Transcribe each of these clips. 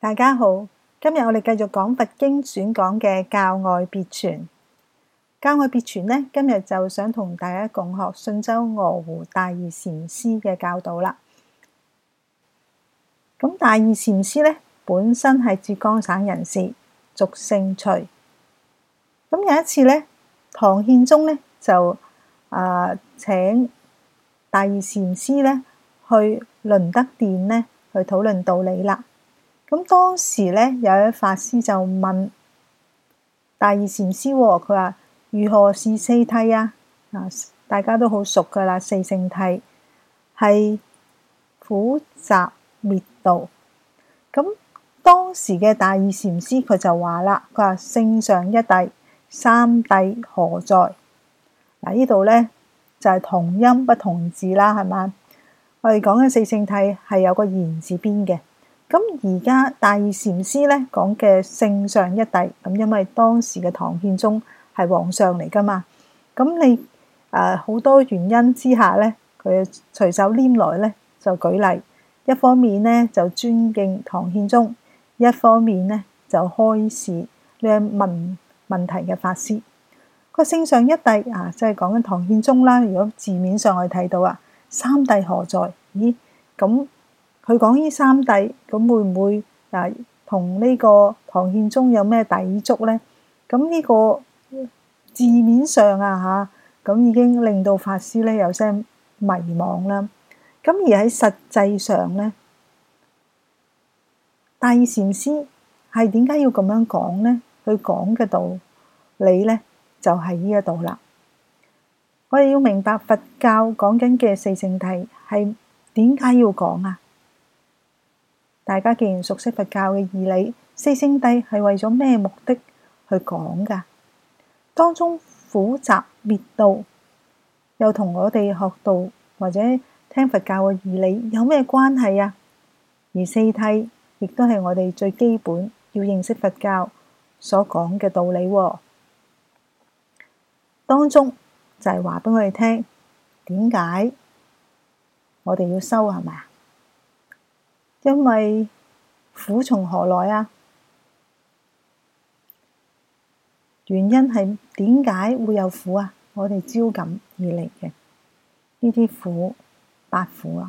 大家好，今日我哋繼續講佛經選講嘅教外別傳。教外別傳呢，今日就想同大家共學信州鵝湖大義禪師嘅教導啦。咁大義禪師呢，本身係浙江省人士，俗姓徐。咁有一次呢，唐憲宗呢就請大義禪師呢去麟德殿呢去討論道理啦。咁當時咧，有一位法師就問大義禪師，佢話如何是四諦啊？大家都好熟噶啦，四聖諦係苦集滅道。咁當時嘅大義禪師佢就話啦，佢話聖上一諦，三諦何在？呢度咧就係同音不同字啦，係嘛？我哋講嘅四聖諦係有個言字邊嘅。咁而家大義禪師咧講嘅聖上一諦，咁因為當時嘅唐憲宗係皇上嚟噶嘛，咁你好多原因之下咧，佢隨手拈來咧就舉例，一方面咧就尊敬唐憲宗，一方面咧就開示呢問題嘅法師。個聖上一諦即係講緊唐憲宗啦。如果字面上我哋睇到三諦何在？咦，咁佢講呢三諦，咁會唔會同呢個唐憲宗有咩抵觸呢？咁呢個字面上咁已經令到法師咧有些迷惘啦。咁而喺實際上咧，大義禪師係點解要咁樣講呢？佢講嘅道理咧就係呢一度啦。我哋要明白佛教講緊嘅四聖諦係點解要講啊？大家既然熟悉佛教嘅義理，四聖諦係為咗咩目的去講㗎？當中苦集滅道又同我哋學道或者聽佛教嘅義理有咩關係啊？而四諦亦都係我哋最基本要認識佛教所講嘅道理喎。當中就係話俾我哋聽，點解我哋要修，係咪啊？因為苦從何來啊？原因係點解會有苦啊？我哋招感而嚟嘅呢啲苦，八苦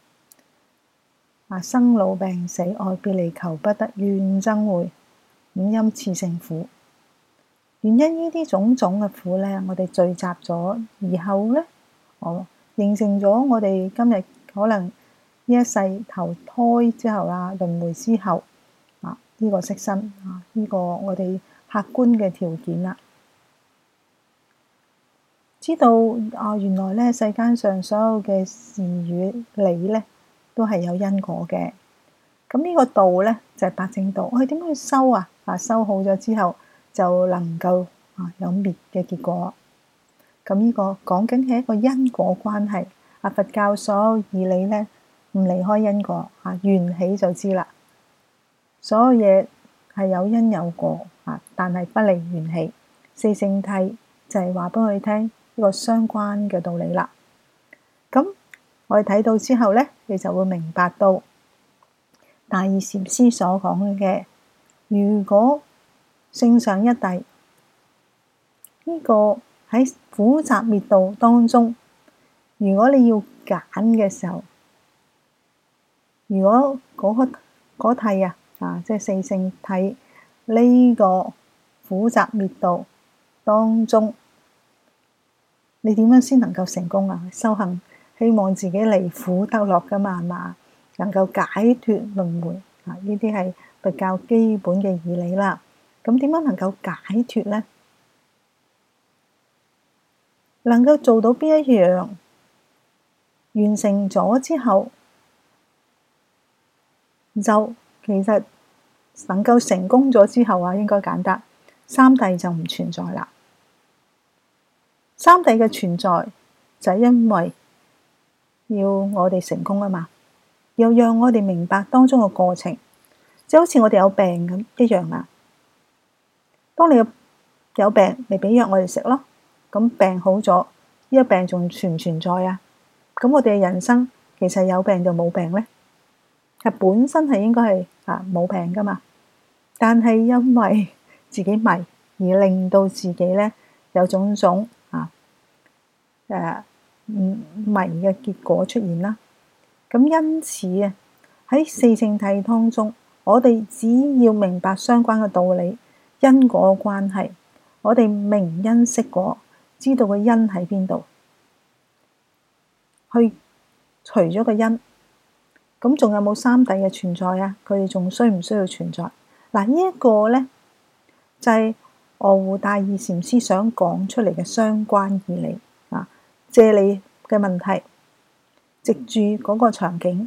生老病死、愛別離、求不得、怨憎會、五陰熾盛苦。原因呢啲種種嘅苦咧，我哋聚集咗，而後咧，形成咗我哋今日可能呢一世投胎之後輪迴之後呢個色身呢個我哋客觀嘅條件啦。知道原來咧世間上所有嘅事與理咧都係有因果嘅。咁呢個道咧就係八正道。我哋點樣去修啊？修好咗之後就能夠有滅嘅結果。咁呢個講緊係一個因果關係。佛教所有義理咧唔離開因果緣起就知啦。所有嘢係有因有果但係不離緣起。四聖諦就係話俾我哋聽呢個相關嘅道理啦。咁我哋睇到之後咧，你就會明白到大義禪師所講嘅，如果聖上一諦呢個喺苦集滅道當中，如果你要揀嘅時候，如果嗰諦即係四聖諦呢個苦集滅道當中，你點樣先能夠成功啊？修行希望自己離苦得樂噶嘛，係嘛？能夠解脫輪迴呢啲係佛教基本嘅義理啦。咁點樣能夠解脫呢？能夠做到邊一樣？完成咗之後，就其實能夠成功咗之後應該簡單，三諦就唔存在啦。三諦嘅存在就係因為要我哋成功啊嘛，又讓我哋明白當中嘅過程，就好似我哋有病咁一樣啦。當你有病，咪俾藥我哋食咯。咁病好咗，呢個病仲存唔存在啊？咁我哋嘅人生其實有病就冇病咧，係本身係應該係冇病噶嘛。但係因為自己迷而令到自己咧有種種迷嘅結果出現啦。咁因此喺四聖諦當中，我哋只要明白相關嘅道理、因果嘅關係，我哋明因識果，知道個因喺邊度，去除咗個因。咁仲有冇三諦嘅存在啊？佢哋仲需唔需要存在？嗱，呢一個咧就係臥護大義禪師想講出嚟嘅相關義理借你嘅問題，藉住嗰個場景，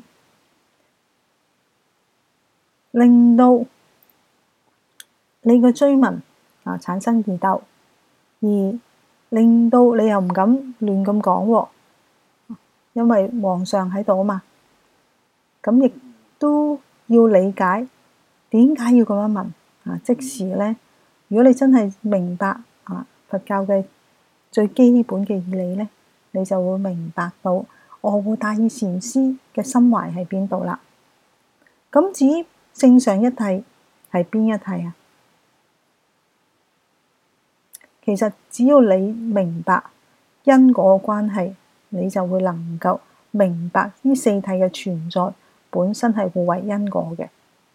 令到你嘅追問產生疑竇，而令到你又唔敢亂咁講喎，因為皇上喺度啊嘛。咁亦都要理解點解要咁樣問即時咧，如果你真係明白佛教嘅最基本嘅義理咧，你就會明白到臥護大義禪師嘅心懷喺邊度啦。咁至於正常一諦係邊一諦啊？其實只要你明白因果嘅關係，你就會能夠明白呢四諦嘅存在本身係互為因果嘅。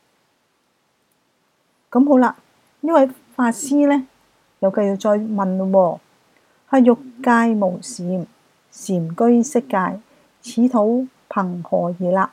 咁好啦，呢位法師咧又繼續再問咯，係欲界無禪，禪居色界，此土憑何而立？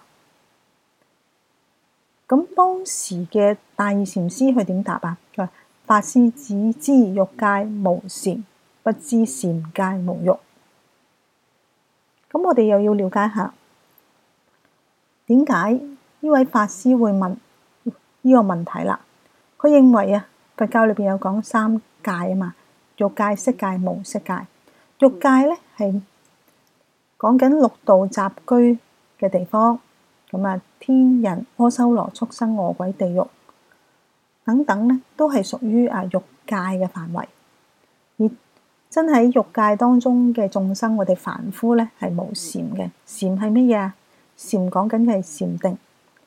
咁當時嘅大義禪師佢點答啊？佢話法師只知欲界無禪，不知禪界無欲。咁我哋又要了解下點解呢位法師會問呢個問題啦。佢認為佛教裏邊有講三界啊嘛，欲界、色界、無色界。欲界咧係講緊六道雜居嘅地方，咁天人、阿修羅、畜生、餓鬼、地獄等等咧，都係屬於欲界嘅範圍。而真喺欲界當中嘅眾生，我哋凡夫咧係無禪嘅。禪係乜嘢啊？禪講緊嘅係禪定。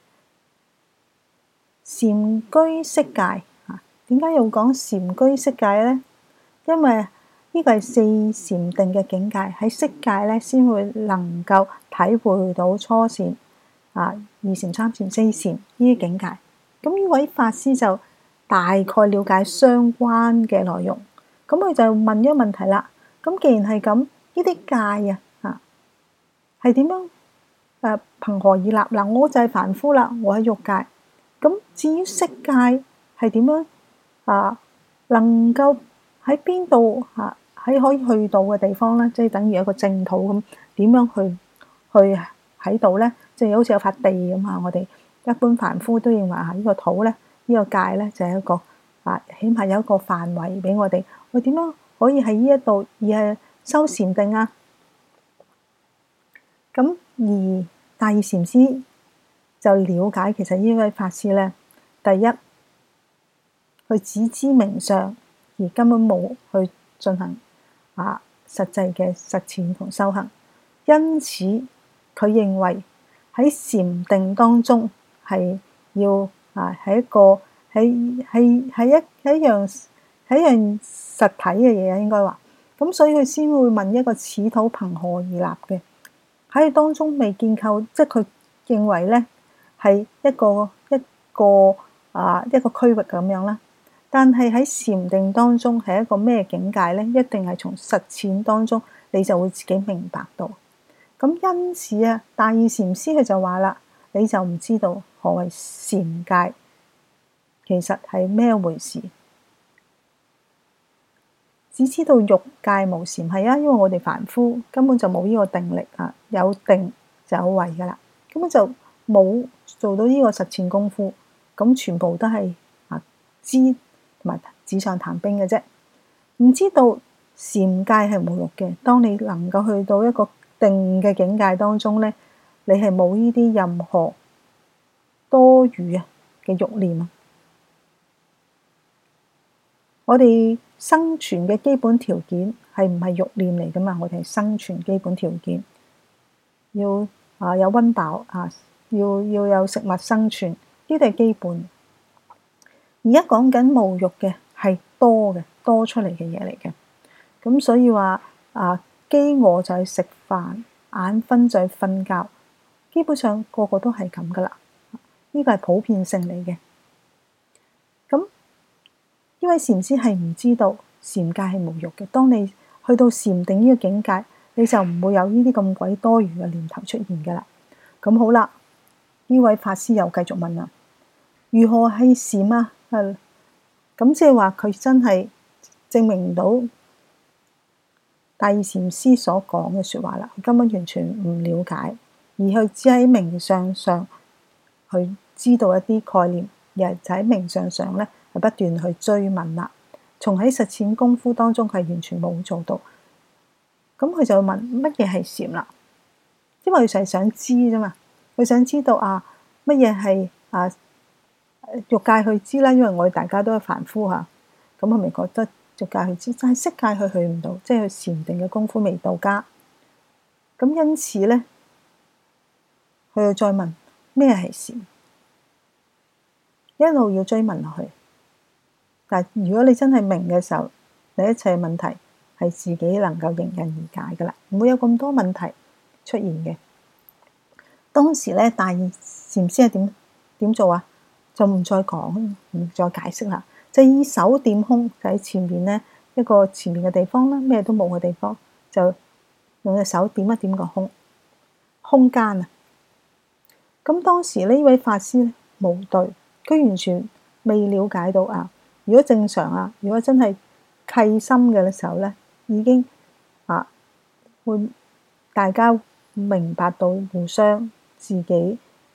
禪居色界點解要講禪居色界咧？因為呢個係四禪定嘅境界，喺色界咧先會能夠體會到初禪二禪、三禪、四禪呢啲境界。咁呢位法師就大概了解相關嘅內容，咁佢就問咗問題啦。咁既然係咁，呢啲界係點樣憑何而立？嗱，我就係凡夫啦，我喺欲界。咁至於色界係點樣能夠喺邊度喺可以去到嘅地方咧？即係等於一個淨土咁，點樣去喺度咧？即係好似有塊地咁我哋一般凡夫都認為呢個土咧，呢個界咧就係一個起碼有一個範圍俾我哋。我點樣可以喺呢一度而係修禪定啊？咁而大義禪師就了解，其實呢位法師咧，第一佢只知名相，而根本冇去進行實際嘅實踐同修行，因此佢認為喺禪定當中係要係一個係一樣實體嘅嘢應該話。咁所以佢先會問一個此土憑何而立嘅，喺當中未建構，即係佢認為咧係一個區域咁樣啦。但係喺禪定當中係一個咩境界咧？一定係從實踐當中你就會自己明白到。咁因此大義禪師佢就話啦，你就唔知道何為禪界，其實係咩回事？只知道欲界無禪係因為我哋凡夫根本就冇呢個定力有定就有慧噶啦，根本就冇做到呢個實踐功夫，咁全部都係知同埋紙上談兵嘅啫。唔知道禪界係無欲嘅，當你能夠去到一個定嘅境界當中咧，你係冇呢啲任何多餘嘅慾念。我哋生存嘅基本條件係唔係慾念嚟噶嘛？我哋係生存基本條件，要有溫飽要有食物生存，呢呢啲係基本。而家講緊侮辱嘅係多出嚟嘅嘢嚟嘅。咁所以話飢餓就係食飯，眼瞓就係瞓覺，基本上個個都係咁噶啦。呢個係普遍性嚟嘅。咁呢位禪師係唔知道禪戒係侮辱嘅。當你去到禪定呢個境界，你就唔會有呢啲咁鬼多餘嘅念頭出現噶啦。咁好啦，呢位法師又繼續問啦：如何係禪啊？咁即係話佢真係證明唔到大義禪師所講嘅說話啦，佢根本完全唔了解，而佢只喺名相上去知道一啲概念，而就喺名相上咧係不斷去追問啦。從喺實踐功夫當中，佢係完全冇做到。咁佢就問乜嘢係禪啦？因為佢就係想知啫嘛，佢想知道乜嘢係欲界去知啦，因為我哋大家都係凡夫嚇，咁係咪覺得欲界去知？但係色界佢去唔到，即係佢禪定嘅功夫未到家。咁因此咧，佢又再問咩係禪，一路要追問落去。但係如果你真係明嘅時候，你一切問題係自己能夠迎刃而解噶啦，唔會有咁多問題出現嘅。當時咧，大義禪師係點做啊？就唔再講，唔再解釋啦。就以手點空，就喺前面咧一個前面嘅地方啦，咩都冇嘅地方，就用隻手點一點個空間啊。咁當時呢位法師咧無對，佢完全未了解到如果正常如果真係契心嘅時候咧，已經會大家明白到互相自己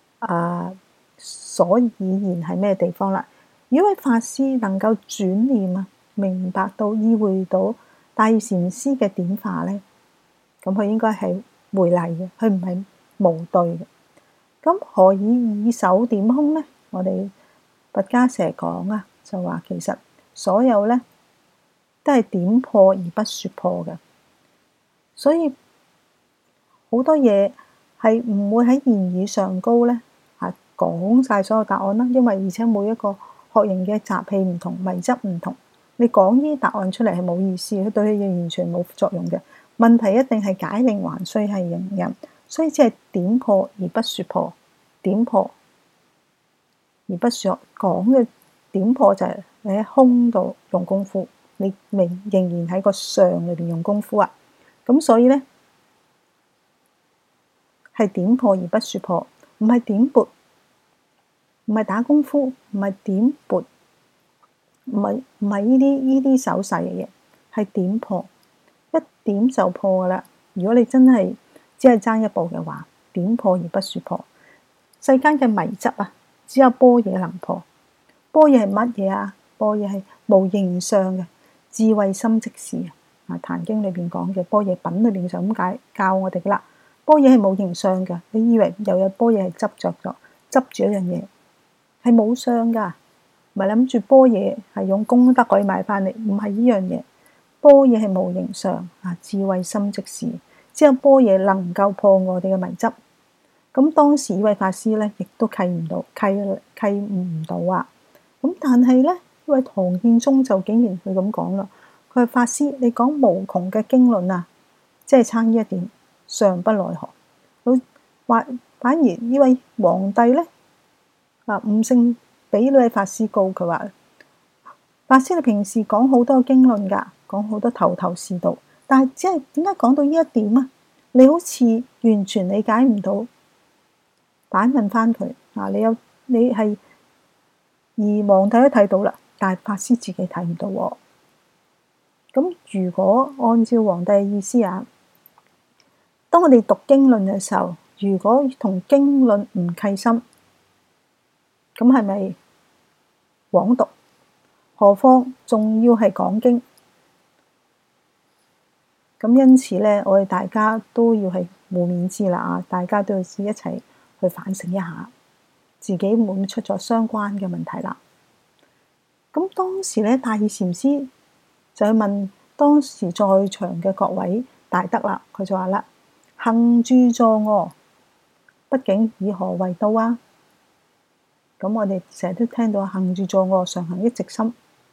所以然係咩地方啦。如果位法師能夠轉念明白到意會到大義禪師嘅點化咧，咁佢應該係回禮嘅，佢唔係無對嘅。咁何以手點空咧？我哋佛家成日講就話其實所有咧都係點破而不說破嘅，所以好多嘢係唔會喺言語上高咧講晒所有答案啦。因為而且每一個學人嘅習氣唔同，迷執唔同，你講呢啲答案出嚟係冇意思，佢對佢完全冇作用嘅。問題一定係解鈴還須繫鈴人，所以只係點破而不說破。點破而不說，講嘅點破就係你喺空度用功夫，你仍然喺個相裏邊用功夫咁所以咧係點破而不說破，唔係點撥，唔係打功夫，唔係點撥，唔係呢啲手勢嘅嘢，係點破，一點就破噶啦。如果你真係只係爭一步嘅話，點破而不說破。世間嘅迷執只有般若能破。般若係乜嘢般若係無形相嘅智慧心即是壇經裏邊講嘅般若品裏邊就咁解教我哋噶啦。般若係冇形相嘅，你以為又有般若係執住一樣嘢，係冇相噶，唔係諗住般若係用功德可以買翻嚟，唔係呢樣嘢。般若係無形相智慧心即是，只有般若能夠破我哋嘅迷執。咁當時呢位法師咧，亦都契悟唔到咁但係咧，呢位唐憲宗就竟然佢咁講啦。佢話法師，你講無窮嘅經論即係差呢一點，尚不奈何。佢話反而呢位皇帝咧悟性俾呢位法師告，佢話法師你平時講好多經論㗎，講好多頭是道，但係只係點解講到呢一點你好似完全理解唔到。反問翻佢你係而皇帝都睇到啦，但係法師自己睇唔到咁如果按照皇帝嘅意思當我哋讀經論嘅時候，如果同經論唔契心，咁係咪枉讀？何況仲要係講經咁，因此咧，我哋大家都要係互勉之啦大家都要一齊去反省一下，自己會唔會出咗相關嘅問題啦？咁當時咧，大義禪師就去問當時在場嘅各位大德啦，佢就話啦：行住坐臥，畢竟以何為道咁我哋成日都聽到行住坐臥，常行一直心。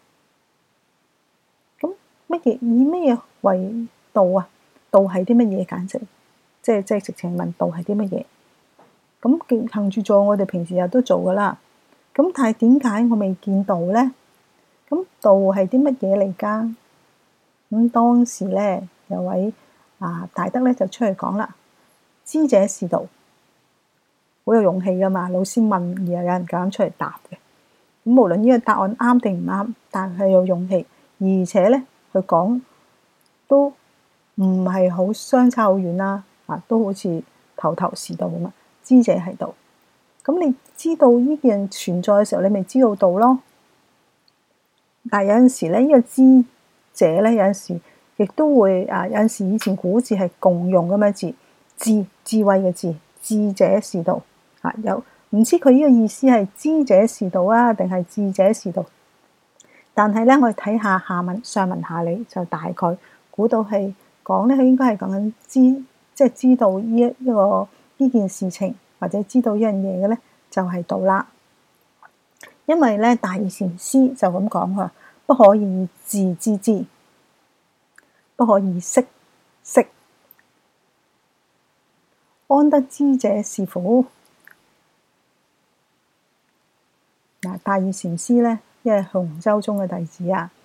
咁以乜嘢為道啊？道係啲乜嘢？簡直即係直情問道係啲乜嘢？咁行住坐，我哋平時日都做噶啦。咁但係點解我未見道咧？咁道係啲乜嘢嚟㗎？咁當時咧有位大德咧就出嚟講啦，知者是道，好有勇氣噶嘛。老師問而又有人敢出嚟答嘅。咁無論呢個答案啱定唔啱，但係有勇氣，而且咧佢講都唔係好相差好遠啦。都好似頭頭是道咁啊！知者係道。咁你知道呢件存在嘅時候，你咪知道道咯。但係有陣時咧，呢個知者咧，有陣時亦都會有陣時以前古字係共用咁嘅字，智慧嘅智，智者是道。有唔知佢呢個意思係知者是道啊，定係智者是道？但係咧，我哋睇下上文下理，就大概估到係講咧，佢應該係講緊即係知道呢件事情，或者知道呢樣嘢嘅咧，就係道啦。因為咧，大義禪師就咁講佢，不可以自知之，不可以識，安得知者是乎？大義禪師咧，因為洪州宗嘅弟子啊，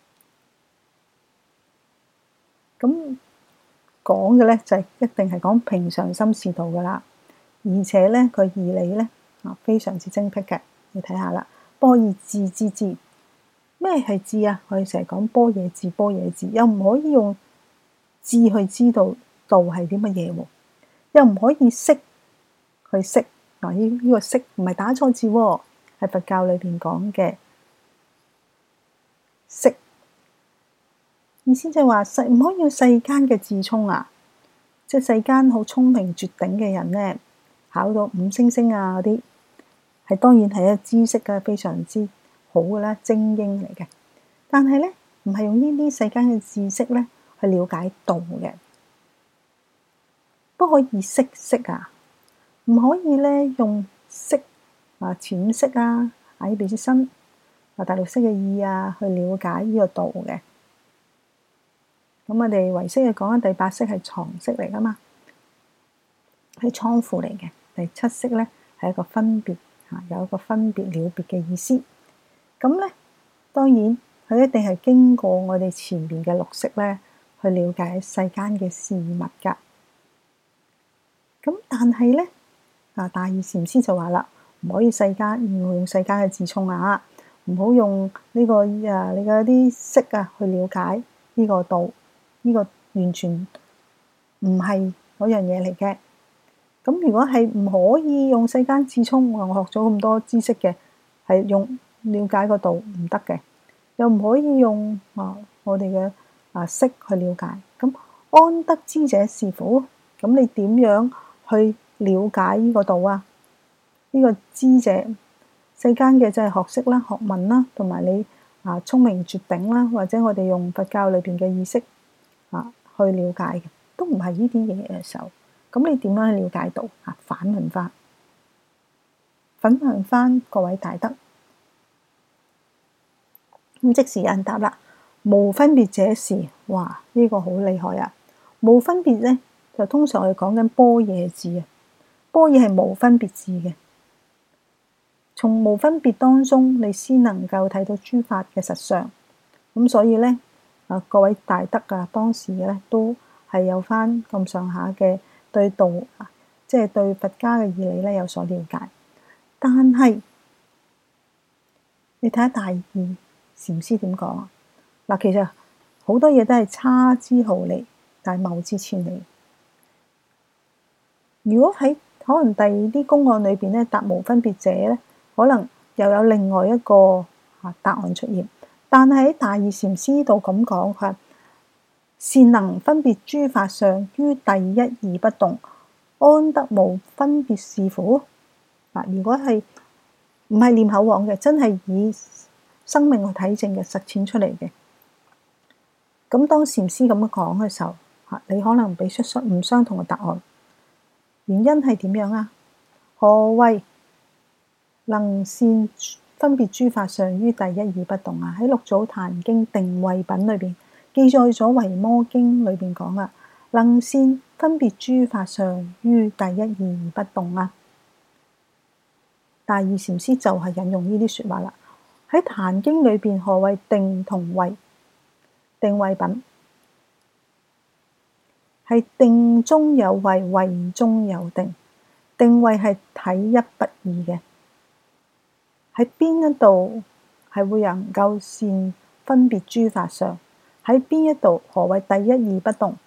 咁講嘅咧就係一定係講平常心是道噶啦，而且咧佢義理咧非常之精闢嘅，你睇下啦。不可以自知之，咩係知啊？我哋成日講般若智，般若智，又唔可以用智去知道道係啲乜嘢喎，又唔可以識去識。呢個識唔係打錯字喎，係佛教裏邊講嘅識，意思就係話唔可以用世間嘅智聰啊，即係世間好聰明絕頂嘅人咧，考到5星星啊嗰啲，係當然係一個知識嘅非常之好嘅啦，精英嚟嘅。但係咧，唔係用呢啲世間嘅知識咧去了解道嘅，不可以識啊，唔可以咧用識淺識喺彼身大陸式嘅意去了解呢個道嘅。咁我哋唯識嘅講緊第8識係藏識嚟噶嘛，係倉庫嚟嘅。第7識咧係一個分別有一個分別了別嘅意思。咁咧當然佢一定係經過我哋前面嘅6識咧去了解世間嘅事物噶。咁但係咧大義禪師就話啦，唔可以唔好用世間嘅智聰啊，唔好用呢個你嘅啲識去了解呢個道，呢個完全唔係嗰樣嘢嚟嘅。咁如果係唔可以用世間智聰，我學咗咁多知識嘅，係用了解個道唔得嘅，又唔可以用我哋嘅識去了解。咁安得知者是乎？咁你點樣去了解呢個道啊？呢個知者，世間嘅就係學識啦、學問啦，同埋你聰明絕頂啦，或者我哋用佛教裏邊嘅意識去了解嘅，都唔係呢啲嘢嘅時候，咁你點樣去了解道？反問翻各位大德。咁即時有人答啦，無分別者是。哇！呢個好厲害啊！無分別咧，就通常我哋講緊般若智啊。般若係無分別智嘅，從無分別當中，你先能夠睇到諸法嘅實相。咁所以咧，各位大德當時咧都係有翻咁上下嘅對道，即係對佛家嘅義理咧有所了解。但係你睇下大義禪師點講啊？其實好多嘢都係差之毫厘，但係謬之千里。如果喺可能第二啲公案裏邊咧答無分別者咧，可能又有另外一個答案出現。但係喺大義禪師度咁講，佢話善能分別諸法相於第一義不動，安得無分別是乎？如果係唔係念口簧嘅，真係以生命去體證嘅實踐出嚟嘅，咁當禪師咁樣講嘅時候，你可能俾出唔相同嘅答案。原因係點樣啊？何謂能善分別諸法相於第一義不動啊！喺六祖壇經定慧品裏邊記載咗維摩經裏邊講啊，能善分別諸法相於第一義而不動啊！大義禪師就係引用呢啲說話啦。喺壇經裏邊，何謂定同慧？定慧品係定中有慧，慧中有定。定慧係體一不二嘅。喺邊一度係會能夠善分別諸法相？喺邊一度？何謂第一義不動？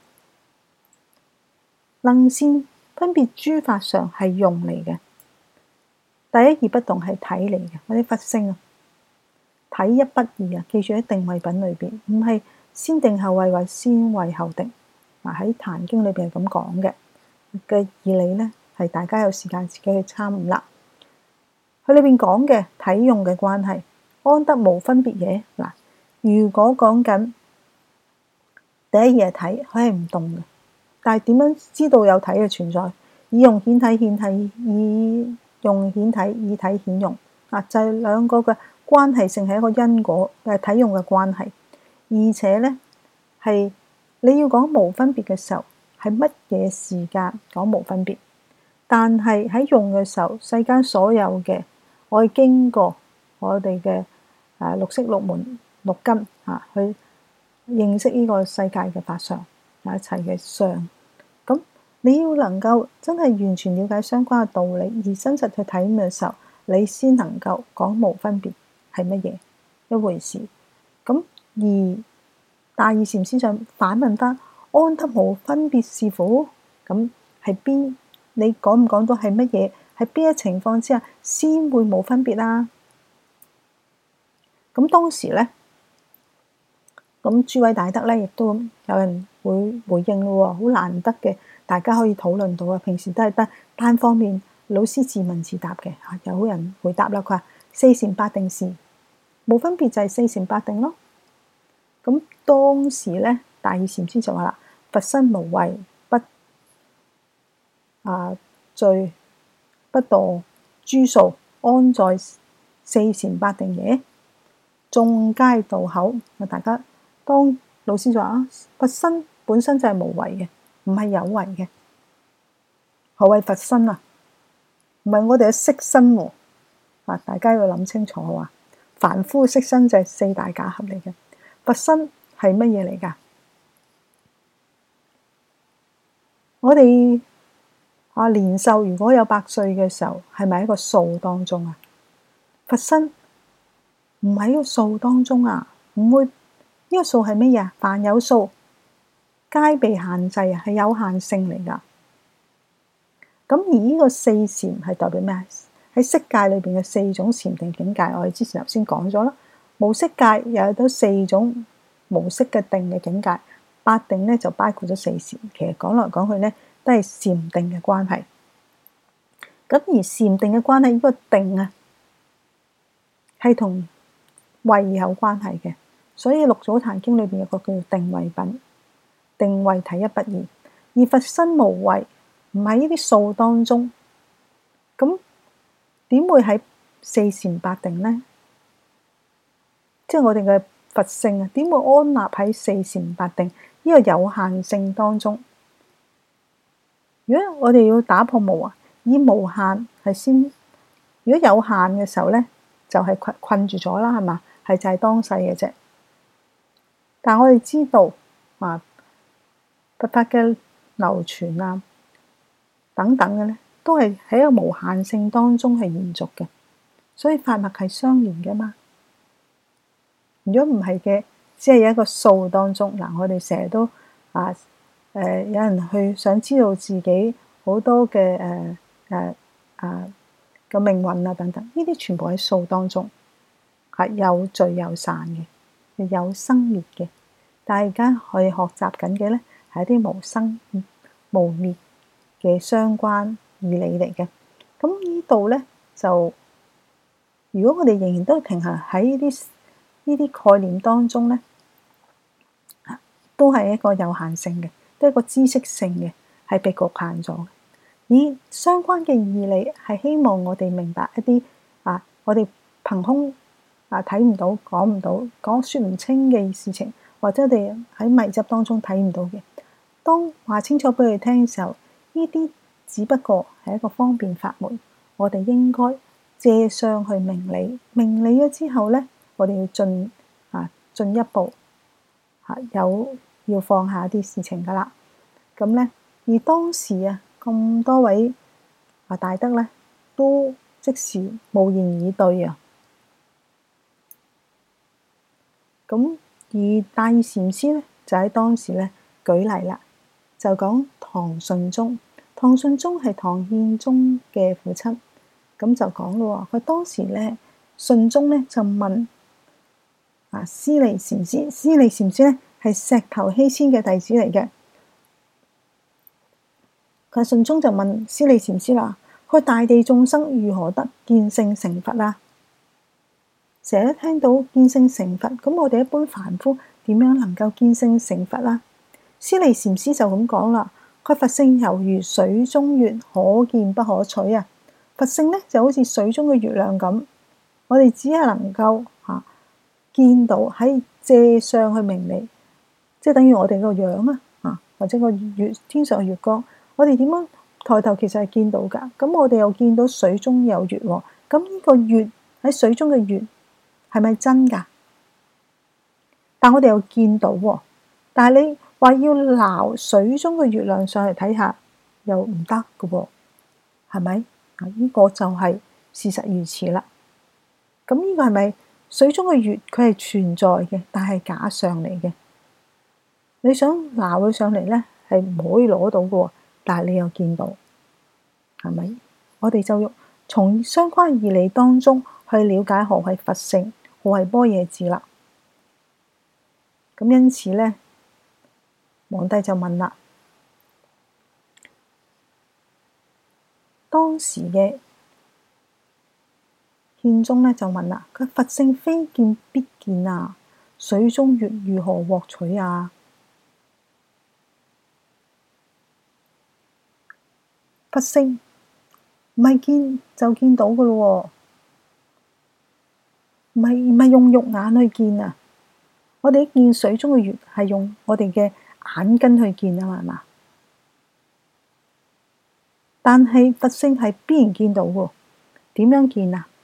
能善分別諸法相係用嚟嘅，第一義不動係體嚟嘅，嗰啲佛性啊，體一不二啊！記住喺定慧品裏邊，唔係先定後慧或先慧後定。嗱，喺壇經裏邊係咁講嘅義理咧，係大家有時間自己去參悟啦。佢裏邊講嘅體用嘅關係，安得無分別嘢？嗱，如果講緊第一義係體，佢係唔動嘅，但係點樣知道有體嘅存在？以用顯體顯體，以用顯體以體顯用。嗱，就係兩個嘅關係性係一個因果體用嘅關係，而且咧係你要講無分別嘅時候，係乜嘢時間講無分別？但係喺用嘅時候，世間所有嘅我哋經過我哋嘅六識六門六根去認識呢個世界嘅法相，一切嘅相。咁你要能夠真係完全了解相關嘅道理，而真實去睇嘅時候，你先能夠講無分別係乜嘢一回事。咁而大義禪師就反問翻：安得無分別是乎？咁係邊？你講唔講到係乜嘢？係邊一情況之下先會冇分別啦？咁當時咧，咁諸位大德咧，亦都有人會回應咯，好難得嘅，大家可以討論到啊。平時都係得單方面老師自問自答嘅，有人回答啦，佢話四禪八定時冇分別就係四禪八定咯。咁當時咧，大義禪師就話啦：佛身無為，不罪不墮諸數，安在四禪八定耶？眾皆道口。大家當老師就話啊，佛身本身就係無為嘅，唔係有為嘅。何謂佛身啊？唔係我哋嘅色身喎。大家要諗清楚啊！凡夫色身就係四大假合嚟嘅，佛身係乜嘢嚟㗎？我哋年壽如果有100歲嘅時候，係咪喺個數當中啊？佛身唔喺個數當中啊，唔會。呢個數係乜嘢？凡有數，皆被限制啊，係有限性嚟㗎。咁而呢個四禪係代表咩？喺色界裏邊嘅4種禪定境界，我哋之前頭先講咗啦。無色界又有到4種無色嘅定嘅境界，八定咧就包括咗四禪。其實講來講去咧，都係禪定嘅關係。咁而禪定嘅關係，呢個定啊，係同慧有關係嘅。所以六祖壇經裏邊有個叫做定慧品，定慧體一不二。而佛身無為，唔喺呢啲數當中，咁點會喺四禪八定呢？即係我哋嘅佛性啊，點會安立喺四禪八定呢個有限性當中？如果我哋要打破無啊，以無限係先。如果有限嘅時候咧，就係困住咗啦，係嘛？係就係當世嘅啫。但我哋知道佛法嘅流傳啊，等等嘅咧，都係喺一個無限性當中係延續嘅，所以法脈係相連嘅嘛。如果唔係嘅，只係一個數當中嗱，我哋成日都有人去想知道自己好多嘅嘅命運啊等等，呢啲全部喺數當中，係有聚有散嘅。有生滅嘅，大家可以學習緊嘅咧，係一啲無生無滅嘅相關義理嚟嘅。咁呢度咧就，如果我哋仍然都停留喺呢啲概念當中咧，都係一個有限性嘅，都係一個知識性嘅，係被局限咗嘅。而相關嘅義理係希望我哋明白一啲我哋憑空睇唔到、講唔到、説唔清嘅事情，或者我哋喺迷執當中睇唔到嘅，當話清楚俾佢聽嘅時候，呢啲只不過係一個方便法門，我哋應該借相去明理。明理咗之後咧，我哋要進一步要放下啲事情噶啦。咁咧，而當時咁多位大德咧，都即時無言以對啊。咁而大義禪師咧，就喺當時咧舉例啦，就講唐順宗。唐順宗係唐憲宗嘅父親，咁就講咯。佢當時咧，順宗咧就問師利禪師，師利禪師咧係石頭希遷嘅弟子嚟嘅。佢順宗就問師利禪師啦，佢大地眾生如何得見性成佛啊？成日聽到見性成佛，咁我哋一般凡夫點樣能夠見性成佛啊？師利禪師就咁講啦，佢佛性猶如水中月，可見不可取啊！佛性咧就好似水中嘅月亮咁，我哋只係能夠見到喺借相去明理，即係等於我哋個樣或者個月天上嘅月光，我哋點樣抬頭其實係見到㗎。咁我哋又見到水中有月喎，咁呢個月喺水中嘅月係咪真㗎？但我哋又見到喎，但係你話要撈水中嘅月亮上嚟睇下，又唔得㗎喎，係咪？呢個就係事實如此啦。咁呢個係咪水中嘅月佢係存在嘅，但係假相嚟嘅？你想撈佢上嚟咧，係唔可以攞到嘅喎，但係你又見到，係咪？我哋就用從相關義理當中去了解何謂佛性，何謂般若智啦。咁因此咧，皇帝就問啦，當時嘅憲宗咧就問啦，佢佛性非見必見啊，水中月如何獲取啊？佛性唔係見就見到嘅咯喎，唔係用肉眼去見啊！我哋見水中嘅月係用我哋嘅眼根去見啊嘛，係嘛？但係佛性係必然見到喎，點樣見啊？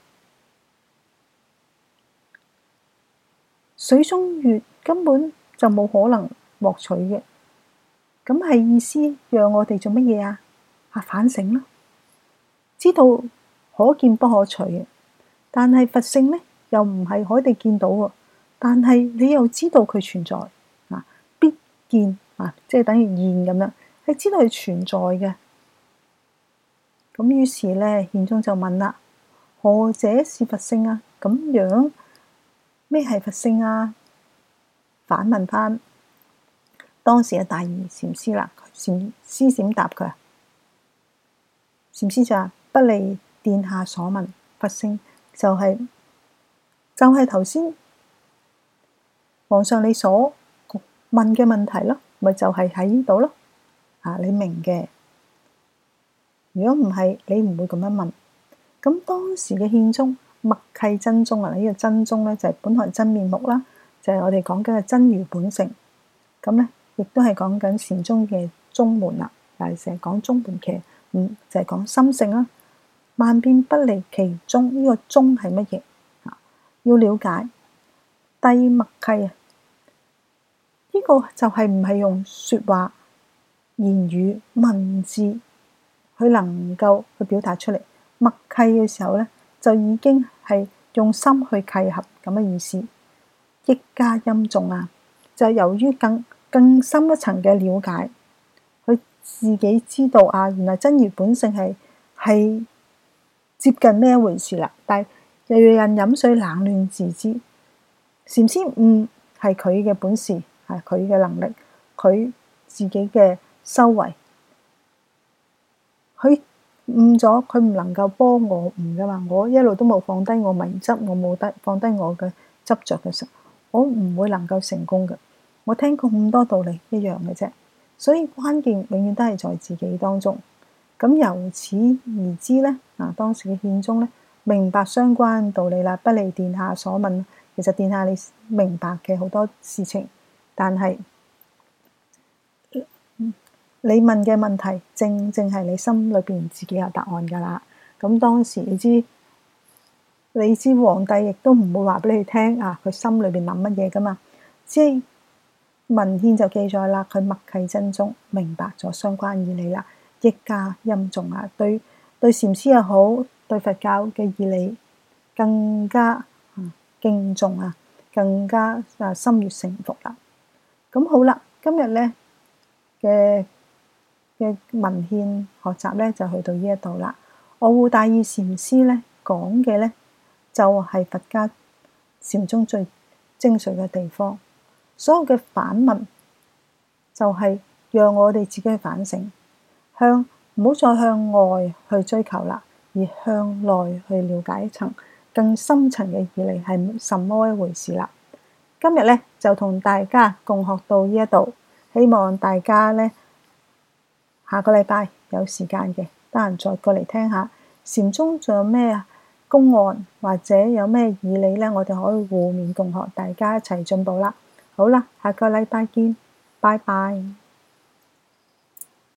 水中月根本就冇可能獲取嘅，咁係意思讓我哋做乜嘢啊？反省咯，知道可見不可取嘅，但係佛性咧又唔係可以見到喎，但係你又知道佢存在必見即係等於現咁樣，係知道佢存在嘅。咁於是咧，憲宗就問啦：何者是佛性啊？咁樣咩係佛性啊？反問翻當時嘅大義禪師啦，禪師點答佢？禪師就話：不離殿下所問，佛性就係頭先皇上你所問嘅問題咯，咪就係喺呢度咯。你明嘅，如果唔係，你唔會咁樣問。咁當時嘅憲宗默契真宗呢個真宗咧就係本來真面目啦，就係我哋講緊嘅真如本性。咁咧亦都係講緊禪宗嘅宗門啦，但係成日講宗門嘅。就係講心性啦，萬變不離其宗。呢個宗係乜嘢？要了解諦默契呢個就係唔係用說話、言語、文字佢能夠去表達出嚟。默契嘅時候咧，就已經係用心去契合咁嘅意思。益加音重就係由於更深一層嘅了解。自己知道原來真如本性係接近呢一回事啦，但係又有人飲水冷暖自知。禪師係佢嘅本事，係佢嘅能力，佢自己嘅修為。佢悟咗，佢唔能夠幫我悟噶嘛。我一路都冇放低我迷執，我冇得放低我嘅執着嘅時候，我唔會能夠成功嘅。我聽過咁多道理一樣嘅啫。所以關鍵永遠都係在自己當中。咁由此而知咧，當時嘅憲宗咧明白相關道理啦。不離殿下所問，其實殿下你明白嘅好多事情，但係你問嘅問題正正係你心裏邊自己有答案㗎啦。咁當時你知皇帝亦都唔會話俾你聽啊，佢心裏邊諗乜嘢㗎嘛？即係文獻就記載啦，佢默契真宗，明白咗相關義理啦，益加欽重啊，對禪師又好，對佛教嘅義理更加敬重啊，更加心悅誠服啦。咁好啦，今日咧嘅文獻學習咧就去到呢一度啦。臥護大義禪師咧講嘅咧就係佛家禪宗最精髓嘅地方。所有嘅反問就係讓我哋自己去反省，唔好再向外去追求啦，而向內去了解一層更深層嘅義理係什麼一回事啦。今日咧就同大家共學到呢一度，希望大家咧下個禮拜有時間嘅，得閒再過嚟聽下禪宗仲有咩公案或者有咩義理咧，我哋可以互勉共學，大家一齊進步啦。好啦，下個禮拜見，拜拜。